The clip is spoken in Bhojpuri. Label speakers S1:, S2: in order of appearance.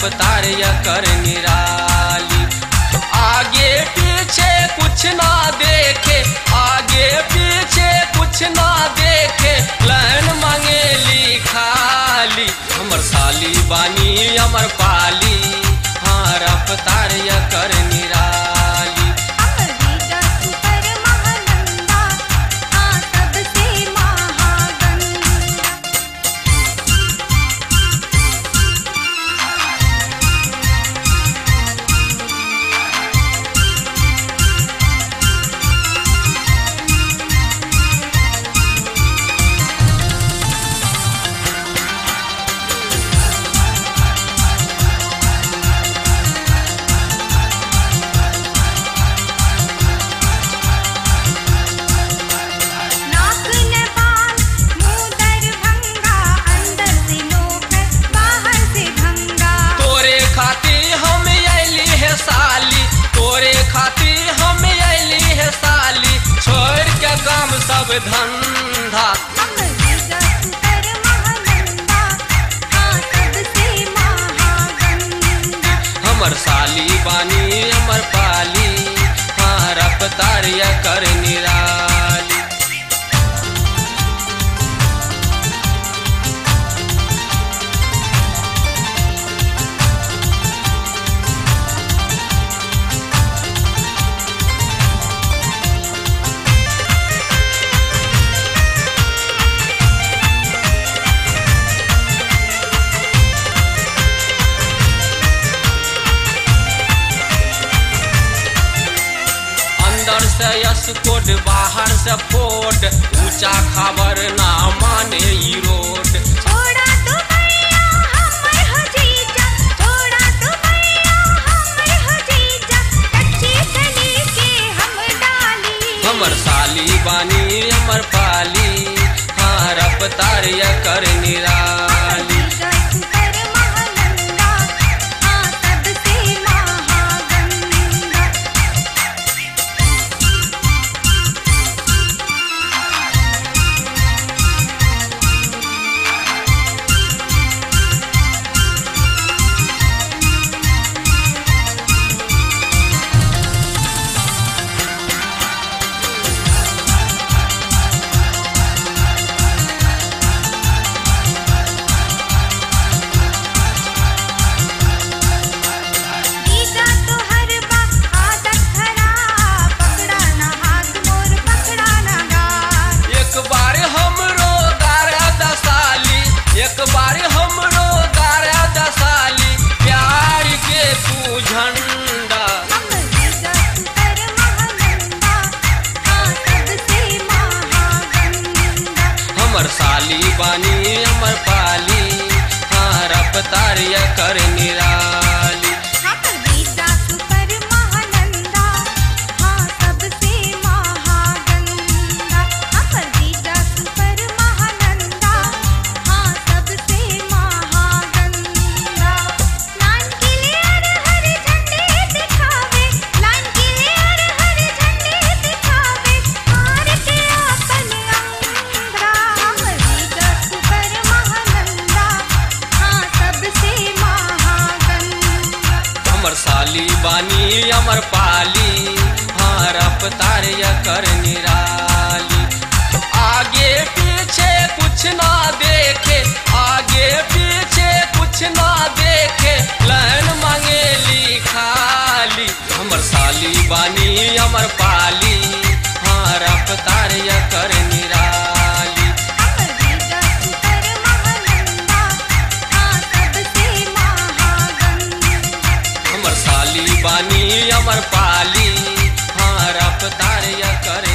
S1: रफ्तार कर निराली। आगे पीछे कुछ ना देखे, आगे पीछे कुछ ना देखे, लाइन मांगेली खाली। हमर साली बानी अमर पाली, हाँ रफ्तार कर निराली। सब धंधा हमर साली बानी अमर पाली, हाँ रफ्तार कर निराली। कोट बाहर से फोट, ऊंचा खबर ना माने ई रोड।
S2: छोड़ा तो भैया हमर हजीजा, छोड़ा तो भैया हमर हजीजा, कच्ची गली के हम डाली।
S1: हमर साली बानी अमर पाली, हाँ रफ्तार कर निराली। हमर साली बानी अमर पाली, हाँ रफ्तार कर निराली। साली बानी अमर पाली, हाँ रफ्तार कर निराली। आगे पीछे कुछ ना देखे, आगे पीछे कुछ ना देखे, लाइन मांगेली खाली। हमर साली बानी अमर पाली, हाँ रफ्तार कर निराली। हमर साली बानी अमर पाली, हाँ रफ्तार कर